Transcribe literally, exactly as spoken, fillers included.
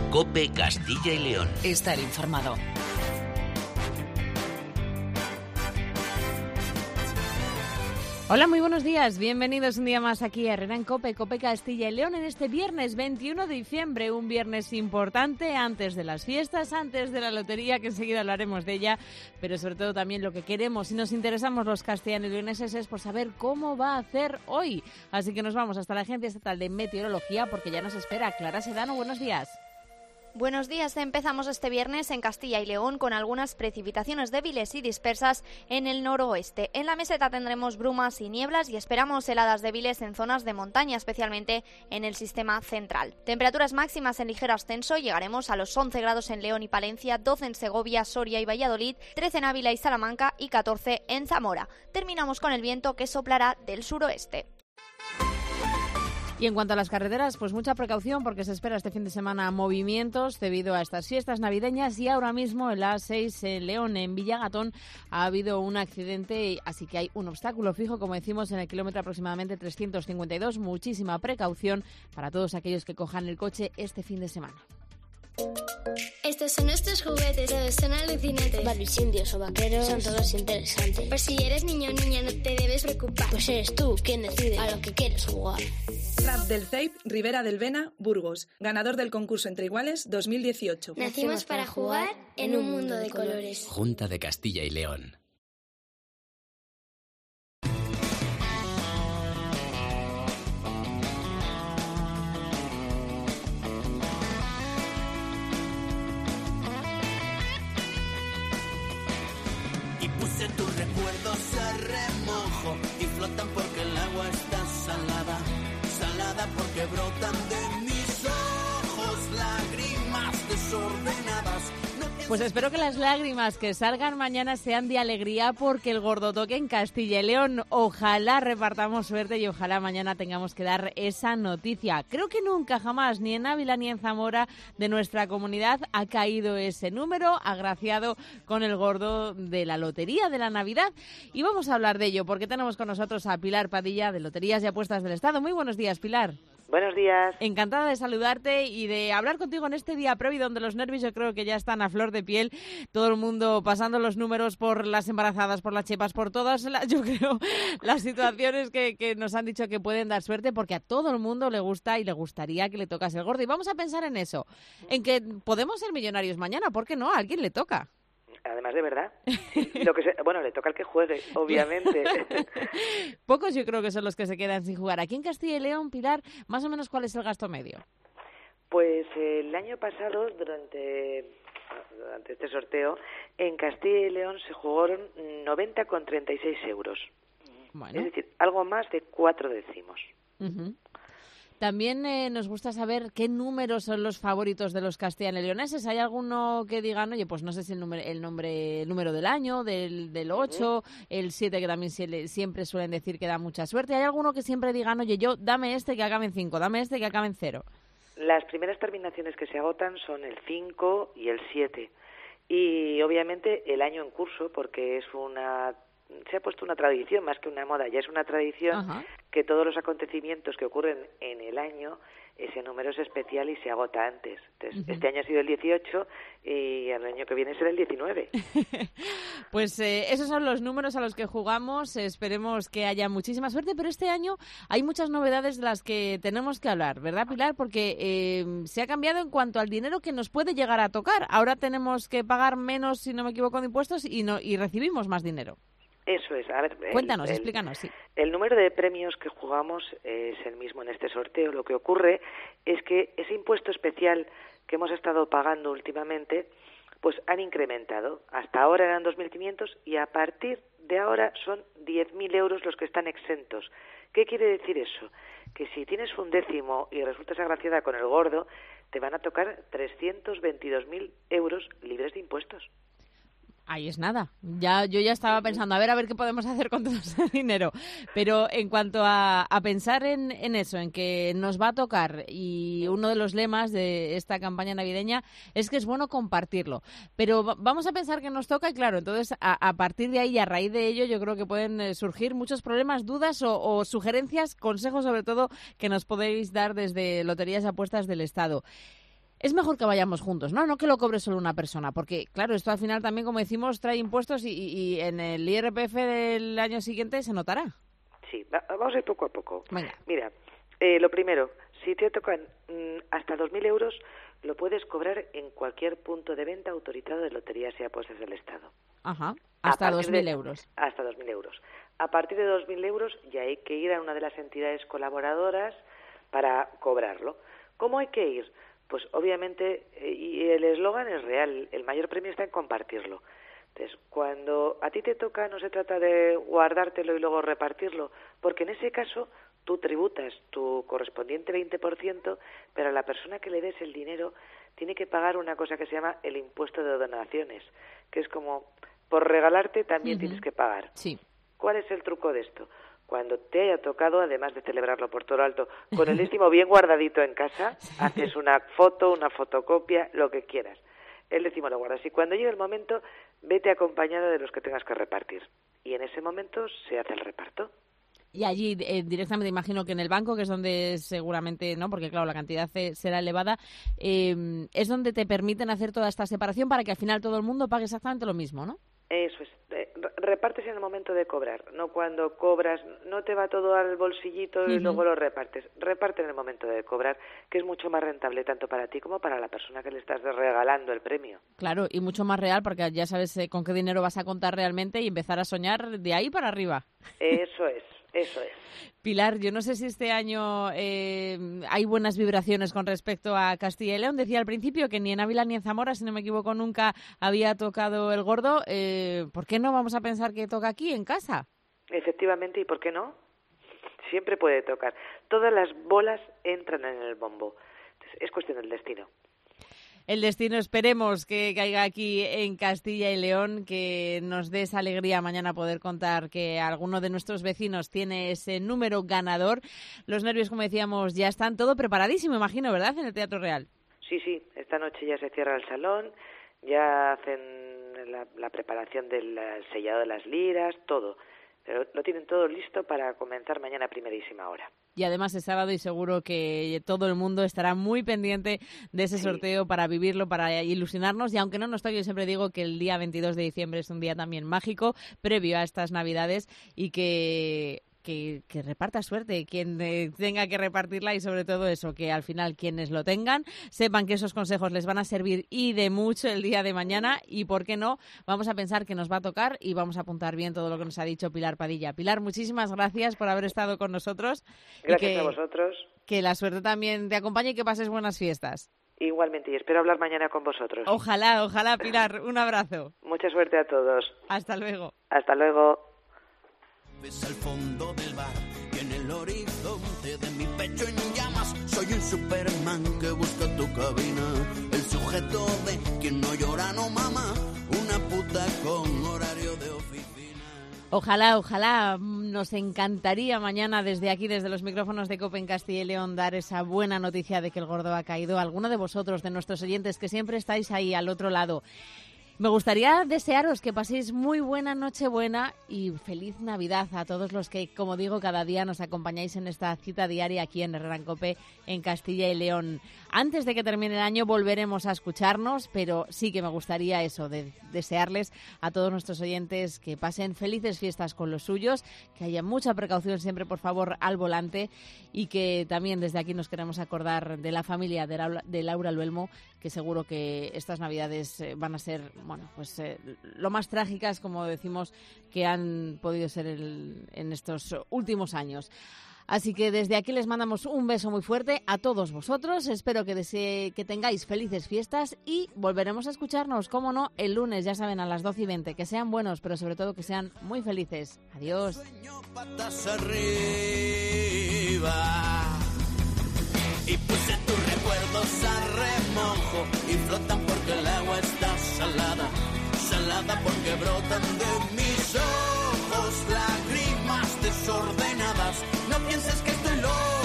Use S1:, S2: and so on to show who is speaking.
S1: COPE Castilla y León.
S2: Estar informado.
S3: Hola, muy buenos días. Bienvenidos un día más aquí a Herrera en COPE, COPE Castilla y León en este viernes veintiuno de diciembre, un viernes importante antes de las fiestas, antes de la lotería, que enseguida hablaremos de ella, pero sobre todo también lo que queremos y nos interesamos los castellano-leoneses es por saber cómo va a hacer hoy. Así que nos vamos hasta la Agencia Estatal de Meteorología porque ya nos espera Clara Sedano. Buenos días.
S4: Buenos días, empezamos este viernes en Castilla y León con algunas precipitaciones débiles y dispersas en el noroeste. En la meseta tendremos brumas y nieblas y esperamos heladas débiles en zonas de montaña, especialmente en el sistema central. Temperaturas máximas en ligero ascenso, llegaremos a los once grados en León y Palencia, doce en Segovia, Soria y Valladolid, trece en Ávila y Salamanca y catorce en Zamora. Terminamos con el viento que soplará del suroeste.
S3: Y en cuanto a las carreteras, pues mucha precaución porque se espera este fin de semana movimientos debido a estas fiestas navideñas y ahora mismo en la A seis en León, en Villagatón, ha habido un accidente, así que hay un obstáculo fijo, como decimos, en el kilómetro aproximadamente trescientos cincuenta y dos. Muchísima precaución para todos aquellos que cojan el coche este fin de semana.
S5: Estos son nuestros juguetes, todos son alucinantes.
S6: Barbies, indios o vaqueros, son todos interesantes.
S5: Por si eres niño o niña no te debes preocupar,
S6: pues eres tú quien decide a lo que quieres jugar.
S7: Rap del C E I P, Ribera del Vena, Burgos, ganador del concurso Entre Iguales dos mil dieciocho.
S5: Nacimos para jugar en un mundo de colores.
S1: Junta de Castilla y León.
S8: Tus recuerdos a remojo y flotan porque el agua está salada, salada porque brotan de mis ojos lágrimas desordenadas.
S3: Pues espero que las lágrimas que salgan mañana sean de alegría porque el gordo toque en Castilla y León. Ojalá repartamos suerte y ojalá mañana tengamos que dar esa noticia. Creo que nunca jamás, ni en Ávila ni en Zamora de nuestra comunidad, ha caído ese número agraciado con el gordo de la lotería de la Navidad. Y vamos a hablar de ello porque tenemos con nosotros a Pilar Padilla de Loterías y Apuestas del Estado. Muy buenos días, Pilar.
S9: Buenos días.
S3: Encantada de saludarte y de hablar contigo en este día previo donde los nervios yo creo que ya están a flor de piel. Todo el mundo pasando los números por las embarazadas, por las chepas, por todas las, yo creo, las situaciones que, que nos han dicho que pueden dar suerte porque a todo el mundo le gusta y le gustaría que le tocase el gordo. Y vamos a pensar en eso, en que podemos ser millonarios mañana, ¿por qué no? A alguien le toca.
S9: Además, de verdad. Lo que se, bueno, le toca al que juegue, obviamente.
S3: Pocos yo creo que son los que se quedan sin jugar. Aquí en Castilla y León, Pilar, más o menos, ¿cuál es el gasto medio?
S9: Pues eh, el año pasado, durante, durante este sorteo, en Castilla y León se jugaron noventa con treinta y seis euros. Bueno. Es decir, algo más de cuatro décimos.
S3: Uh-huh. También eh, nos gusta saber qué números son los favoritos de los castellano-leoneses. ¿Hay alguno que digan, oye, pues no sé si el, número, el, nombre, el número del año, del, del ocho, uh-huh. el siete, que también se, siempre suelen decir que da mucha suerte? ¿Hay alguno que siempre digan, oye, yo dame este que acabe en cinco, dame este que acabe en cero?
S9: Las primeras terminaciones que se agotan son el cinco y el siete. Y obviamente el año en curso, porque es una... se ha puesto una tradición más que una moda, ya es una tradición. Ajá. Que todos los acontecimientos que ocurren en el año, ese número es especial y se agota antes. Entonces, uh-huh. Este año ha sido el dieciocho y el año que viene será el diecinueve.
S3: Pues eh, esos son los números a los que jugamos. Esperemos que haya muchísima suerte, pero este año hay muchas novedades de las que tenemos que hablar, ¿verdad, Pilar? Porque eh, se ha cambiado en cuanto al dinero que nos puede llegar a tocar. Ahora tenemos que pagar menos, si no me equivoco, de impuestos y, no, y recibimos más dinero.
S9: Eso es. A ver,
S3: Cuéntanos,
S9: el,
S3: explícanos, sí.
S9: El número de premios que jugamos es el mismo en este sorteo. Lo que ocurre es que ese impuesto especial que hemos estado pagando últimamente, pues han incrementado. Hasta ahora eran dos mil quinientos y a partir de ahora son diez mil euros los que están exentos. ¿Qué quiere decir eso? Que si tienes un décimo y resultas agraciada con el gordo, te van a tocar trescientos veintidós mil euros libres de impuestos.
S3: Ahí es nada. Ya yo ya estaba pensando, a ver, a ver qué podemos hacer con todo ese dinero. Pero en cuanto a, a pensar en, en eso, en que nos va a tocar, y uno de los lemas de esta campaña navideña es que es bueno compartirlo. Pero vamos a pensar que nos toca y claro, entonces a, a partir de ahí y a raíz de ello yo creo que pueden surgir muchos problemas, dudas o, o sugerencias, consejos sobre todo que nos podéis dar desde Loterías y Apuestas del Estado. Es mejor que vayamos juntos, ¿no? No que lo cobre solo una persona, porque, claro, esto al final también, como decimos, trae impuestos y, y, y en el I R P F del año siguiente se notará.
S9: Sí, va, vamos a ir poco a poco.
S3: Venga.
S9: Mira, eh, lo primero, si te tocan mmm, hasta dos mil euros, lo puedes cobrar en cualquier punto de venta autorizado de loterías y apuestas del Estado.
S3: Ajá, hasta dos mil euros.
S9: Hasta dos mil euros. A partir de dos mil euros ya hay que ir a una de las entidades colaboradoras para cobrarlo. ¿Cómo hay que ir? Pues obviamente, y el eslogan es real, el mayor premio está en compartirlo. Entonces, cuando a ti te toca, no se trata de guardártelo y luego repartirlo, porque en ese caso tú tributas tu correspondiente veinte por ciento, pero a la persona que le des el dinero tiene que pagar una cosa que se llama el impuesto de donaciones, que es como, por regalarte también uh-huh. tienes que pagar.
S3: Sí.
S9: ¿Cuál es el truco de esto? Cuando te haya tocado, además de celebrarlo por todo lo alto, con el décimo bien guardadito en casa, sí. haces una foto, una fotocopia, lo que quieras. El décimo lo guardas y cuando llegue el momento, vete acompañado de los que tengas que repartir. Y en ese momento se hace el reparto.
S3: Y allí eh, directamente imagino que en el banco, que es donde seguramente, ¿no? Porque claro, la cantidad será elevada, eh, es donde te permiten hacer toda esta separación para que al final todo el mundo pague exactamente lo mismo, ¿no?
S9: Eso es. Eh, repartes en el momento de cobrar, no cuando cobras, no te va todo al bolsillito y uh-huh. luego lo repartes. Reparte en el momento de cobrar, que es mucho más rentable tanto para ti como para la persona que le estás regalando el premio.
S3: Claro, y mucho más real porque ya sabes eh, con qué dinero vas a contar realmente y empezar a soñar de ahí para arriba.
S9: Eso es. Eso es.
S3: Pilar, yo no sé si este año eh, hay buenas vibraciones con respecto a Castilla y León. Decía al principio que ni en Ávila ni en Zamora, si no me equivoco, nunca había tocado el gordo. Eh, ¿Por qué no vamos a pensar que toca aquí, en casa?
S9: Efectivamente, ¿y por qué no? Siempre puede tocar. Todas las bolas entran en el bombo. Entonces, es cuestión del destino.
S3: El destino esperemos que caiga aquí en Castilla y León, que nos dé esa alegría mañana poder contar que alguno de nuestros vecinos tiene ese número ganador. Los nervios, como decíamos, ya están todo preparadísimo, imagino, ¿verdad?, en el Teatro Real.
S9: Sí, sí, esta noche ya se cierra el salón, ya hacen la, la preparación del sellado de las liras, todo. Pero lo tienen todo listo para comenzar mañana a primerísima hora.
S3: Y además es sábado y seguro que todo el mundo estará muy pendiente de ese sí. sorteo para vivirlo, para ilusionarnos. Y aunque no nos toque, yo siempre digo que el día veintidós de diciembre es un día también mágico, previo a estas Navidades, y que... Que, que reparta suerte quien eh, tenga que repartirla y sobre todo eso, que al final quienes lo tengan sepan que esos consejos les van a servir y de mucho el día de mañana y por qué no, vamos a pensar que nos va a tocar y vamos a apuntar bien todo lo que nos ha dicho Pilar Padilla. Pilar, muchísimas gracias por haber estado con nosotros.
S9: Gracias
S3: y que,
S9: a vosotros.
S3: Que la suerte también te acompañe y que pases buenas fiestas.
S9: Igualmente, y espero hablar mañana con vosotros.
S3: Ojalá, ojalá, Pilar. Un abrazo.
S9: Mucha suerte a todos.
S3: Hasta luego.
S9: Hasta luego.
S8: Ves al fondo del bar y en el horizonte de mi pecho en llamas soy un Superman que busca tu cabina, el sujeto de quien no llora no mama, una puta con horario de oficina.
S3: Ojalá, ojalá, nos encantaría mañana desde aquí, desde los micrófonos de COPE en Castilla y León, dar esa buena noticia de que el gordo ha caído. Alguno de vosotros, de nuestros oyentes, que siempre estáis ahí al otro lado. Me gustaría desearos que paséis muy buena Nochebuena y feliz Navidad a todos los que, como digo, cada día nos acompañáis en esta cita diaria aquí en Herrera en COPE en Castilla y León. Antes de que termine el año volveremos a escucharnos, pero sí que me gustaría eso, de desearles a todos nuestros oyentes que pasen felices fiestas con los suyos, que haya mucha precaución siempre, por favor, al volante y que también desde aquí nos queremos acordar de la familia de Laura, de Laura Luelmo, que seguro que estas Navidades van a ser, bueno, pues eh, lo más trágicas, como decimos, que han podido ser el, en estos últimos años. Así que desde aquí les mandamos un beso muy fuerte a todos vosotros. Espero que, desee, que tengáis felices fiestas y volveremos a escucharnos, cómo no, el lunes, ya saben, a las doce y veinte. Que sean buenos, pero sobre todo que sean muy felices. Adiós.
S8: Sueño patas arriba y puse tus recuerdos a remojo y flotan porque el agua está salada, salada porque brotan de mis ojos lágrimas desordenadas. No pienses que estoy loco.